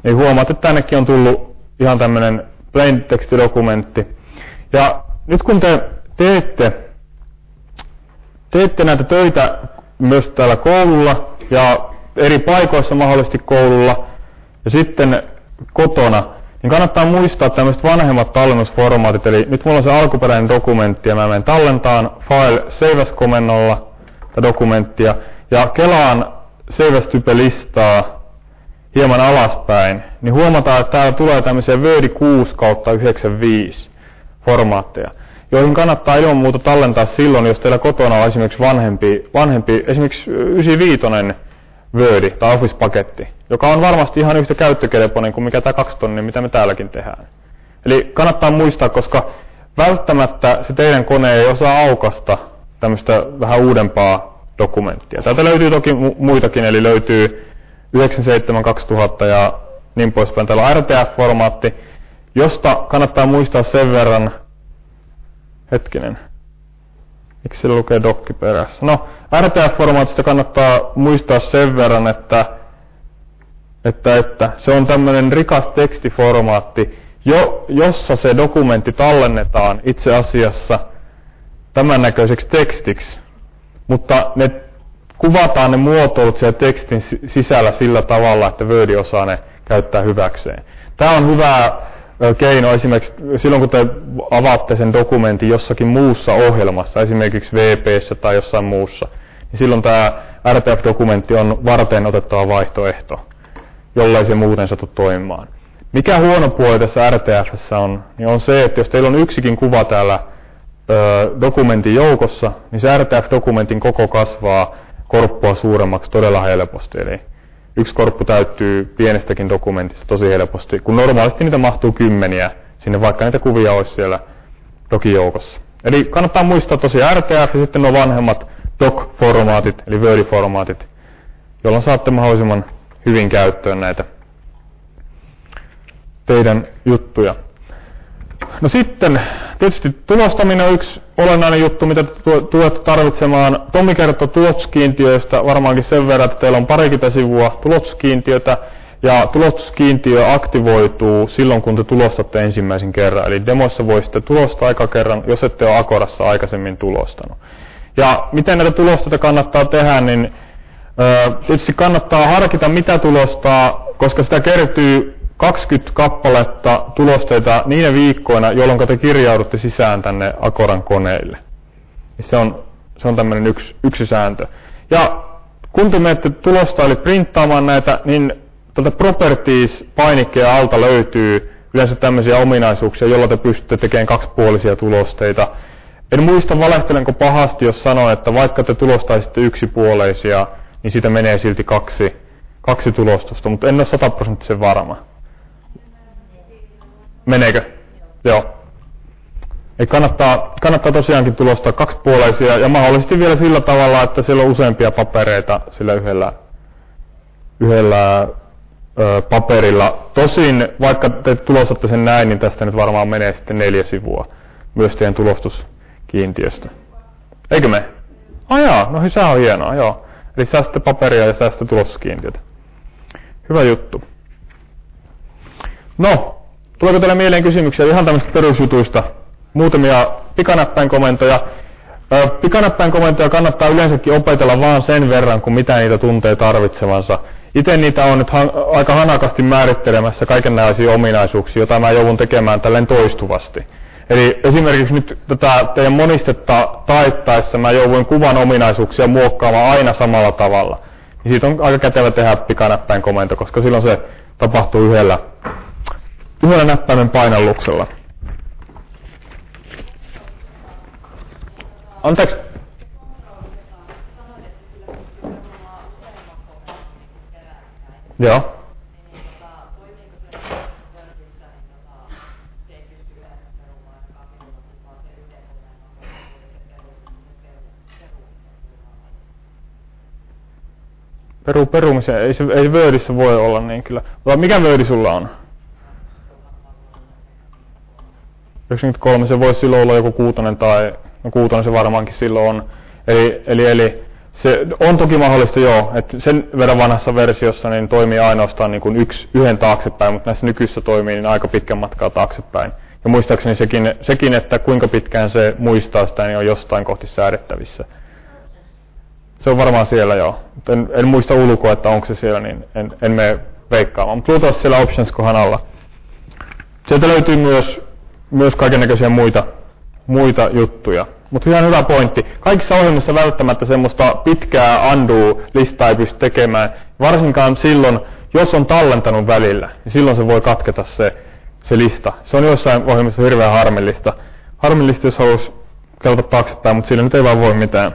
niin huomaat, että tännekin on tullut ihan tämmönen plain tekstidokumentti. Ja nyt kun te teette näitä töitä myös täällä koululla ja eri paikoissa mahdollisesti koululla ja sitten kotona, niin kannattaa muistaa tämmöiset vanhemmat tallennusformaatit. Eli nyt mulla on se alkuperäinen dokumentti ja mä menen tallentaan file save as-komennolla tätä dokumenttia ja kelaan save as-type-listaa hieman alaspäin, niin huomataan, että täällä tulee tämmöisiä Word 6/95 formaatteja, joihin kannattaa ilman muuta tallentaa silloin, jos teillä kotona on esimerkiksi vanhempi esimerkiksi 95 Word tai Office-paketti, joka on varmasti ihan yhtä käyttökelpoinen kuin mikä tämä 2 tonnia, mitä me täälläkin tehdään. Eli kannattaa muistaa, koska välttämättä se teidän kone ei osaa aukasta tämmöistä vähän uudempaa dokumenttia. Täältä löytyy toki muitakin, eli löytyy 97 2000 ja niin poispäin. Täällä on RTF-formaatti, josta kannattaa muistaa sen verran, miksi siellä lukee dokki perässä? No, RTF-formaatista kannattaa muistaa sen verran, että se on tämmöinen rikas tekstiformaatti, jossa se dokumentti tallennetaan itse asiassa tämän näköiseksi tekstiksi, mutta ne kuvataan ne muotoilut siellä tekstin sisällä sillä tavalla, että Word osaa ne käyttää hyväkseen. Tämä on hyvä keino esimerkiksi silloin, kun te avaatte sen dokumentin jossakin muussa ohjelmassa, esimerkiksi VP:ssä tai jossain muussa, niin silloin tämä RTF-dokumentti on varten otettava vaihtoehto, jollei se muuten satu toimimaan. Mikä huono puoli tässä RTF:ssä on, niin on se, että jos teillä on yksikin kuva täällä dokumentin joukossa, niin se RTF-dokumentin koko kasvaa korppua suuremmaksi todella helposti. Eli yksi korppu täyttyy pienestäkin dokumentista tosi helposti, kun normaalisti niitä mahtuu kymmeniä sinne, vaikka niitä kuvia olisi siellä dokijoukossa. Eli kannattaa muistaa tosiaan RTF ja sitten nuo vanhemmat doc-formaatit, eli Word-formaatit, jolloin saatte mahdollisimman hyvin käyttöön näitä teidän juttuja. No sitten, tietysti tulostaminen on yksi olennainen juttu, mitä tulette tarvitsemaan. Tommi kertoo tulostuskiintiöistä varmaankin sen verran, että teillä on parikymmentä sivua tulostuskiintiötä, ja tulostuskiintiö aktivoituu silloin, kun te tulostatte ensimmäisen kerran. Eli demoissa voisitte tulostaa aika kerran, jos ette ole Akorassa aikaisemmin tulostanut. Ja miten näitä tulosteita kannattaa tehdä, niin tietysti kannattaa harkita, mitä tulostaa, koska sitä kertyy 20 kappaletta tulosteita niinä viikkoina, jolloin te kirjaudutte sisään tänne Akoran koneille. Se on tämmöinen yksi sääntö. Ja kun te menette tulosta eli printtaamaan näitä, niin tältä Properties-painikkeen alta löytyy yleensä tämmöisiä ominaisuuksia, joilla te pystytte tekemään kaksipuolisia tulosteita. En muista, valehtelenko pahasti, jos sanon, että vaikka te tulostaisitte yksipuoleisia, niin siitä menee silti kaksi tulostusta, mutta en ole 100% varma. Meneekö? Joo. Eli kannattaa tosiaankin tulostaa kaksipuoleisia ja mahdollisesti vielä sillä tavalla, että siellä on useampia papereita sillä yhdellä paperilla. Tosin, vaikka te tulostatte sen näin, niin tästä nyt varmaan menee sitten 4 sivua myös teidän tulostuskiintiöstä. Eikö me? Jaa, no se on hienoa, joo. Eli säästätte paperia ja säästätte tulostuskiintiötä. Hyvä juttu. No, tuleeko teille mieleen kysymyksiä ihan tämmöistä perusjutuista? Muutamia pikanäppäinkomentoja. Pikanäppäinkomentoja kannattaa yleensäkin opetella vaan sen verran, kun mitä niitä tuntee tarvitsevansa. Itse niitä on nyt aika hanakasti määrittelemässä kaikenlaisia ominaisuuksia, joita mä joudun tekemään tälleen toistuvasti. Eli esimerkiksi nyt tätä teidän monistetta taittaessa mä jouduin kuvan ominaisuuksia muokkaamaan aina samalla tavalla. Ja siitä on aika kätevä tehdä pikanäppäinkomento, koska silloin se tapahtuu yhdellä näppäimen painalluksella. Anteeksi. Joo. Perumisen ei Wordissä voi olla niin kyllä. Mikä Wordi sulla on? 93, se voisi silloin olla joku 6 tai no 6 se varmaankin silloin on. Eli Se on toki mahdollista joo, että sen verran vanhassa versiossa niin toimii ainoastaan niin kuin yhden taaksepäin, mutta näissä nykyisissä toimii niin aika pitkän matkaa taaksepäin. Ja muistaakseni sekin, että kuinka pitkään se muistaa sitä, niin on jostain kohti säädettävissä. Se on varmaan siellä joo. En muista ulkoa, että onko se siellä, niin en mene veikkaamaan. Mutta luultavasti siellä options-kohan alla. Sieltä löytyy myös kaikennäköisiä muita juttuja. Mutta ihan hyvä pointti. Kaikissa ohjelmissa välttämättä semmoista pitkää undo-listaa ei pysty tekemään. Varsinkaan silloin, jos on tallentanut välillä, niin silloin se voi katketa se lista. Se on joissain ohjelmissa hirveän harmillista. Harmillista, jos haluaisi kelata taaksepäin, mutta sillä nyt ei vaan voi mitään.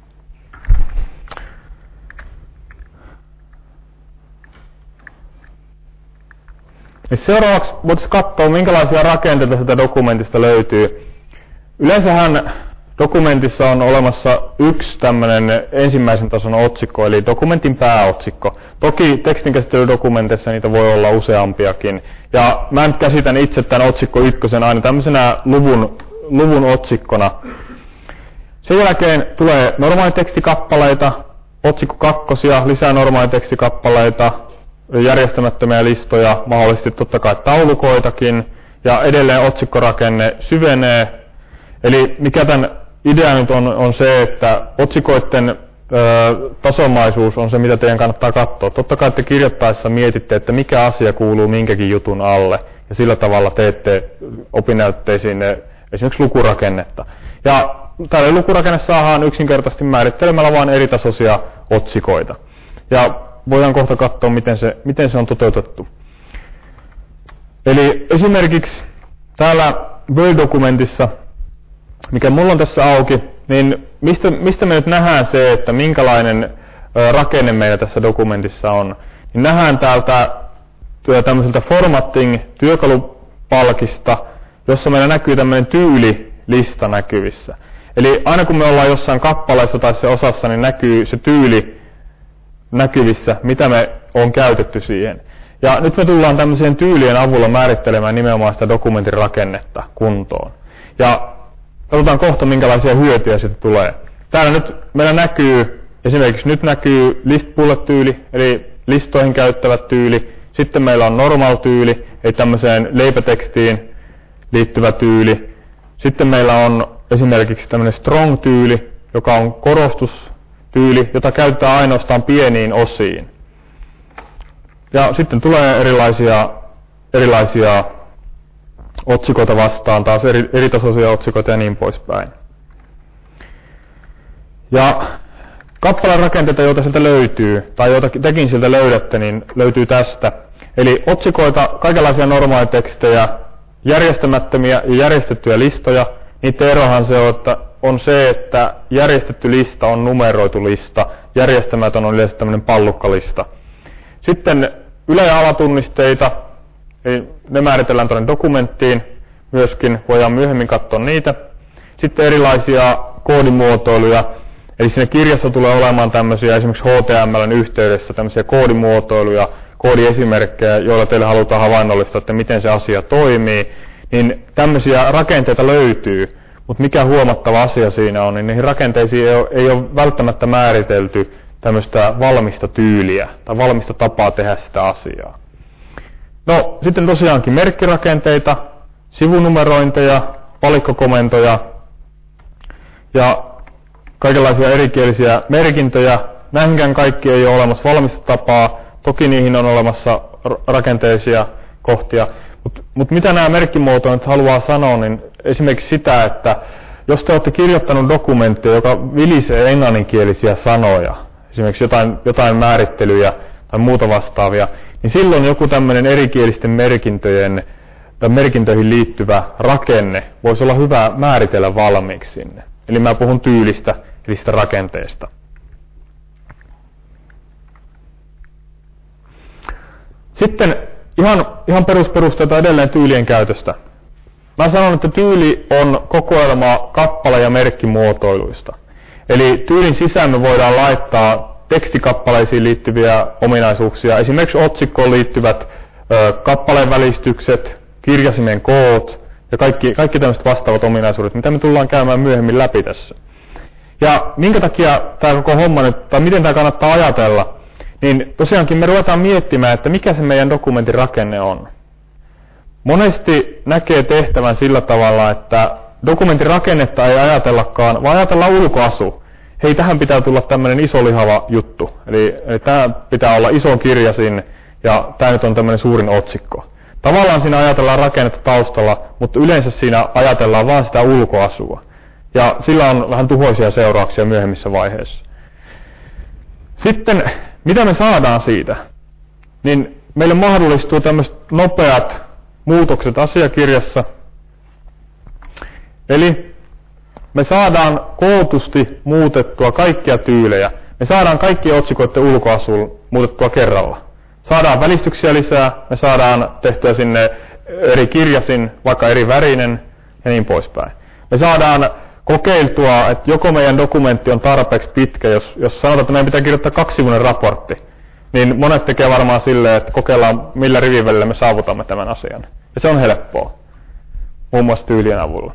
Seuraavaksi voitaisiin katsoa, minkälaisia rakenteita sitä dokumentista löytyy. Yleensähän dokumentissa on olemassa yksi tämmöinen ensimmäisen tason otsikko, eli dokumentin pääotsikko. Toki tekstinkäsittelydokumenteissa niitä voi olla useampiakin. Ja mä nyt käsitän itse tämän otsikko ykkösen aina tämmöisenä luvun otsikkona. Sen jälkeen tulee normaalitekstikappaleita, otsikko kakkosia, lisää normaalitekstikappaleita, järjestämättömiä listoja, mahdollisesti totta kai taulukoitakin, ja edelleen otsikkorakenne syvenee. Eli mikä tämän idea nyt on se, että otsikoiden tasomaisuus on se, mitä teidän kannattaa katsoa. Totta kai te kirjoittaessa mietitte, että mikä asia kuuluu minkäkin jutun alle, ja sillä tavalla teette opinnäytteisiin esimerkiksi lukurakennetta. Ja tällä lukurakenne saadaan yksinkertaisesti määrittelemällä vain eritasoisia otsikoita. Ja voidaan kohta katsoa, miten se on toteutettu. Eli esimerkiksi täällä Word-dokumentissa, mikä mulla on tässä auki, niin mistä me nyt nähdään se, että minkälainen rakenne meillä tässä dokumentissa on. Niin nähdään täältä tämmöiseltä formatting-työkalupalkista, jossa meillä näkyy tämmöinen tyylilista näkyvissä. Eli aina kun me ollaan jossain kappaleessa tai se osassa, niin näkyy se tyyli näkyvissä, mitä me on käytetty siihen. Ja nyt me tullaan tämmöisien tyylien avulla määrittelemään nimenomaan sitä dokumentin rakennetta kuntoon. Ja katsotaan kohta, minkälaisia hyötyjä siitä tulee. Täällä nyt meillä näkyy, esimerkiksi nyt näkyy list bullet-tyyli, eli listoihin käyttävät tyyli. Sitten meillä on normal-tyyli, eli tämmöiseen leipätekstiin liittyvä tyyli. Sitten meillä on esimerkiksi tämmöinen strong-tyyli, joka on korostustyyli, jota käytetään ainoastaan pieniin osiin. Ja sitten tulee erilaisia otsikoita vastaan, taas eritasoisia otsikoita ja niin poispäin. Ja kappaleen rakenteita, joita sieltä löytyy, tai joita tekin sieltä löydätte, niin löytyy tästä. Eli otsikoita, kaikenlaisia normaalitekstejä, järjestämättömiä ja järjestettyjä listoja. Niiden erohan on se, että järjestetty lista on numeroitu lista, järjestämätön on yleensä tämmöinen pallukkalista. Sitten ylä- ja alatunnisteita, eli ne määritellään tuonne dokumenttiin, myöskin voidaan myöhemmin katsoa niitä. Sitten erilaisia koodimuotoiluja, eli siinä kirjassa tulee olemaan tämmöisiä esimerkiksi HTML:n yhteydessä tämmöisiä koodimuotoiluja, koodiesimerkkejä, joilla teille halutaan havainnollistaa, että miten se asia toimii, niin tämmöisiä rakenteita löytyy, mutta mikä huomattava asia siinä on, niin niihin rakenteisiin ei ole välttämättä määritelty tämmöistä valmista tyyliä tai valmista tapaa tehdä sitä asiaa. No, sitten tosiaankin merkkirakenteita, sivunumerointeja, palikkokomentoja ja kaikenlaisia erikielisiä merkintöjä. Näihinkään kaikki ei ole olemassa valmista tapaa, toki niihin on olemassa rakenteisia kohtia. Mutta mitä nämä merkkimuotoilut haluaa sanoa, niin esimerkiksi sitä, että jos te olette kirjoittanut dokumentteja, joka vilisee englanninkielisiä sanoja, esimerkiksi jotain määrittelyjä tai muuta vastaavia, niin silloin joku tämmöinen erikielisten merkintöihin liittyvä rakenne voisi olla hyvä määritellä valmiiksi sinne. Eli mä puhun tyylistä, eli sitä rakenteesta. Sitten ihan perusperusteita edelleen tyylien käytöstä. Mä sanon, että tyyli on kokoelma kappale- ja merkkimuotoiluista. Eli tyylin sisään me voidaan laittaa tekstikappaleisiin liittyviä ominaisuuksia, esimerkiksi otsikkoon liittyvät kappaleen välistykset, kirjasimen koot ja kaikki tämmöiset vastaavat ominaisuudet, mitä me tullaan käymään myöhemmin läpi tässä. Ja minkä takia tämä koko homma nyt, tai miten tämä kannattaa ajatella, niin tosiaankin me ruvetaan miettimään, että mikä se meidän dokumentin rakenne on. Monesti näkee tehtävän sillä tavalla, että dokumentin rakennetta ei ajatellakaan, vaan ajatellaan ulkoasu. Hei, tähän pitää tulla tämmöinen iso lihava juttu. Eli tämä pitää olla iso kirja sinne, ja tämä nyt on tämmöinen suurin otsikko. Tavallaan siinä ajatellaan rakennetta taustalla, mutta yleensä siinä ajatellaan vaan sitä ulkoasua. Ja sillä on vähän tuhoisia seurauksia myöhemmissä vaiheissa. Sitten, mitä me saadaan siitä? Niin meille mahdollistuu tämmöiset nopeat muutokset asiakirjassa. Eli me saadaan kootusti muutettua kaikkia tyylejä. Me saadaan kaikkien otsikoiden ulkoasuun muutettua kerralla. Saadaan välistyksiä lisää, me saadaan tehtyä sinne eri kirjasin, vaikka eri värinen ja niin poispäin. Me saadaan kokeiltua, että joko meidän dokumentti on tarpeeksi pitkä, jos sanotaan, että meidän pitää kirjoittaa 2-sivuinen raportti, niin monet tekee varmaan silleen, että kokeillaan millä rivin välillä me saavutamme tämän asian. Ja se on helppoa, muun muassa tyylien avulla.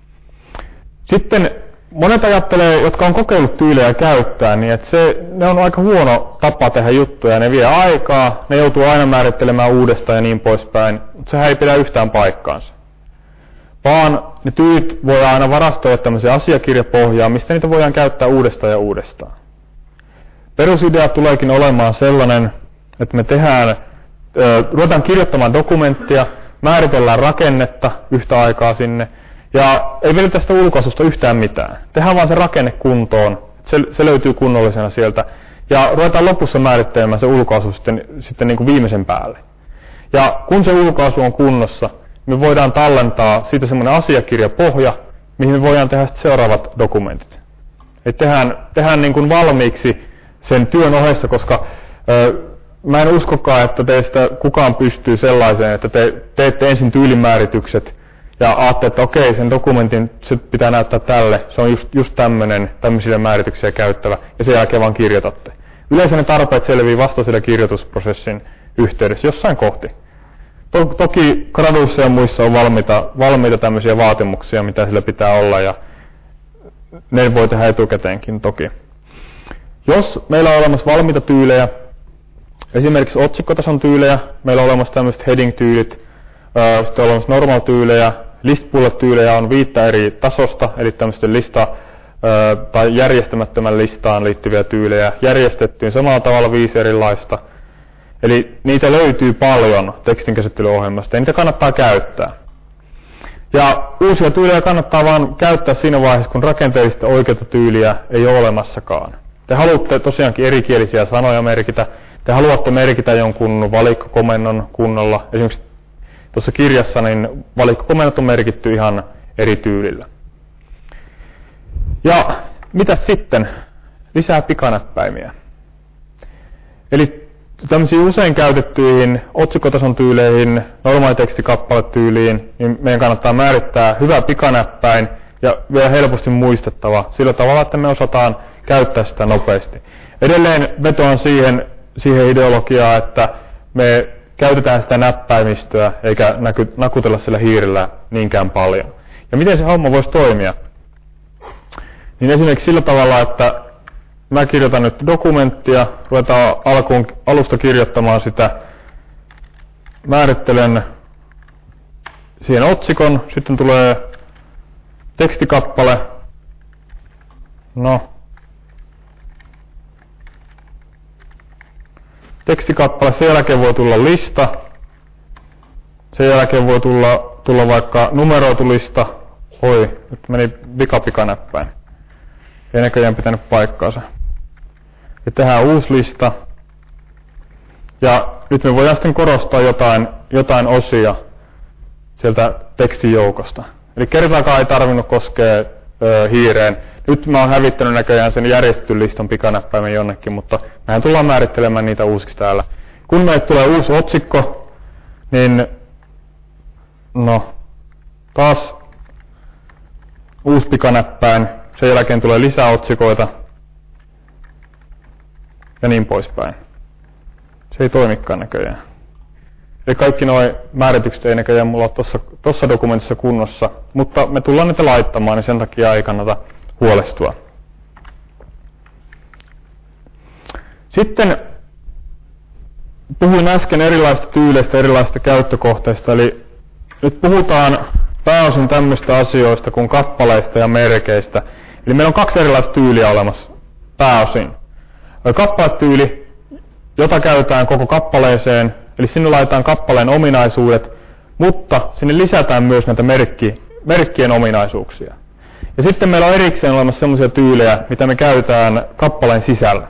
Sitten monet ajattelee, jotka on kokeillut tyylejä käyttää, niin että ne on aika huono tapa tehdä juttuja. Ne vie aikaa, ne joutuu aina määrittelemään uudestaan ja niin poispäin. Mutta sehän ei pidä yhtään paikkaansa. Vaan ne tyylit voidaan aina varastoida tämmöiseen asiakirjapohjaan, mistä niitä voidaan käyttää uudestaan ja uudestaan. Perusidea tuleekin olemaan sellainen, että me ruvetaan kirjoittamaan dokumenttia, määritellään rakennetta yhtä aikaa sinne, ja ei välitä tästä ulkoasusta yhtään mitään. Tehdään vaan se rakenne kuntoon, se löytyy kunnollisena sieltä, ja ruvetaan lopussa määrittelemään se ulkoasu sitten niin kuin viimeisen päälle. Ja kun se ulkoasu on kunnossa, me voidaan tallentaa siitä semmoinen asiakirjapohja, mihin me voidaan tehdä seuraavat dokumentit. Eli tehdään niin kuin valmiiksi sen työn ohessa, koska mä en uskokaan, että teistä kukaan pystyy sellaiseen, että te teette ensin tyylimääritykset ja ajattelette, että okei, sen dokumentin se pitää näyttää tälle, se on just tämmöisiä määrityksiä käyttävä, ja sen jälkeen vaan kirjoitatte. Yleensä ne tarpeet selvii vasta siellä kirjoitusprosessin yhteydessä jossain kohti. Toki graduissa ja muissa on valmiita tämmöisiä vaatimuksia, mitä sillä pitää olla, ja ne voi tehdä etukäteenkin toki. Jos meillä on olemassa valmiita tyylejä, esimerkiksi otsikkotason tyylejä, meillä on olemassa tämmöiset heading-tyylit, sitten on olemassa normal-tyylejä, list bullet-tyylejä on 5 eri tasosta, eli tämmöisten tai järjestämättömän listaan liittyviä tyylejä, järjestettyyn samalla tavalla 5 erilaista. Eli niitä löytyy paljon tekstinkäsittelyohjelmasta ja niitä kannattaa käyttää. Ja uusia tyylejä kannattaa vaan käyttää siinä vaiheessa, kun rakenteellista oikeata tyyliä ei ole olemassakaan. Te haluatte tosiaankin erikielisiä sanoja merkitä, te haluatte merkitä jonkun valikkokomennon kunnolla. Esimerkiksi tuossa kirjassa niin valikkokomennot on merkitty ihan eri tyylillä. Ja mitäs sitten? Lisää pikanäppäimiä. Eli tämmöisiin usein käytettyihin otsikkotason tyyleihin, normaalitekstikappale-tyyliin, niin meidän kannattaa määrittää hyvä pikanäppäin ja vielä helposti muistettava sillä tavalla, että me osataan käyttää sitä nopeasti. Edelleen vetoan siihen ideologiaan, että me käytetään sitä näppäimistöä eikä nakutella sillä hiirellä niinkään paljon. Ja miten se homma voisi toimia? Niin esimerkiksi sillä tavalla, että mä kirjoitan nyt dokumenttia, ruvetaan alusta kirjoittamaan sitä, määrittelen siihen otsikon, sitten tulee tekstikappale, tekstikappale, sen jälkeen voi tulla lista, sen jälkeen voi tulla vaikka numeroitu lista, nyt meni pikanäppäin. Ei näköjään pitänyt paikkaansa. Ja tehdään uusi lista. Ja nyt me voidaan sitten korostaa jotain osia sieltä tekstijoukosta. Eli kertaakaan ei tarvinnut koskea hiireen. Nyt mä oon hävittänyt näköjään sen järjestetyn listan pikanäppäimen jonnekin, mutta mehän tullaan määrittelemään niitä uusiksi täällä. Kun meille tulee uusi otsikko, niin taas uusi pikanäppäin. Sen jälkeen tulee lisää otsikoita ja niin poispäin. Se ei toimikaan näköjään. Eli kaikki nuo määritykset ei näköjään mulla ole tuossa dokumentissa kunnossa, mutta me tullaan niitä laittamaan, niin sen takia ei kannata huolestua. Sitten puhuin äsken erilaisista tyyleistä, erilaisista käyttökohteista, eli nyt puhutaan pääosin tämmöistä asioista kuin kappaleista ja merkeistä. Eli meillä on 2 erilaista tyyliä olemassa pääosin. Kappaletyyli, jota käytetään koko kappaleeseen, eli sinne laitetaan kappaleen ominaisuudet, mutta sinne lisätään myös näitä merkkien ominaisuuksia. Ja sitten meillä on erikseen olemassa sellaisia tyylejä, mitä me käytetään kappaleen sisällä.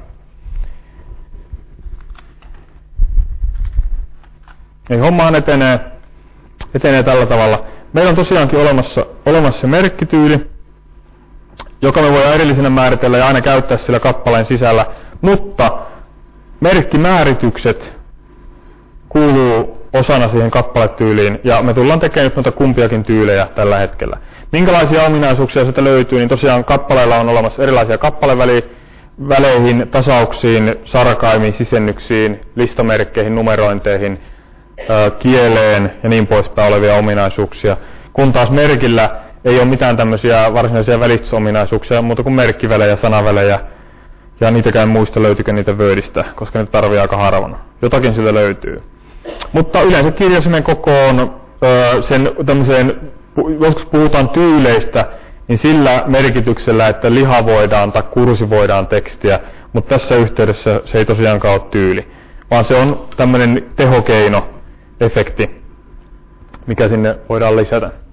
Eli hommahan etenee tällä tavalla. Meillä on tosiaankin olemassa merkkityyli, joka me voidaan erillisenä määritellä ja aina käyttää sillä kappaleen sisällä, mutta merkkimääritykset kuuluu osana siihen kappaletyyliin, ja me tullaan tekemään nyt noita kumpiakin tyylejä tällä hetkellä. Minkälaisia ominaisuuksia sieltä löytyy, niin tosiaan kappaleilla on olemassa erilaisia kappaleväleihin, tasauksiin, sarkaimiin, sisennyksiin, listamerkkeihin, numerointeihin, kieleen ja niin poispäin olevia ominaisuuksia, kun taas merkillä ei ole mitään tämmöisiä varsinaisia välitysominaisuuksia, muuta kuin merkkivälejä, sanavälejä, ja niitäkään muista löytyykö niitä Wordistä, koska niitä tarvii aika harvoin. Jotakin sieltä löytyy. Mutta yleensä kirjasimen kokoon sen tämmöiseen, joskus puhutaan tyyleistä, niin sillä merkityksellä, että lihavoidaan tai kursivoidaan tekstiä, mutta tässä yhteydessä se ei tosiaankaan ole tyyli, vaan se on tämmöinen tehokeino, efekti, mikä sinne voidaan lisätä.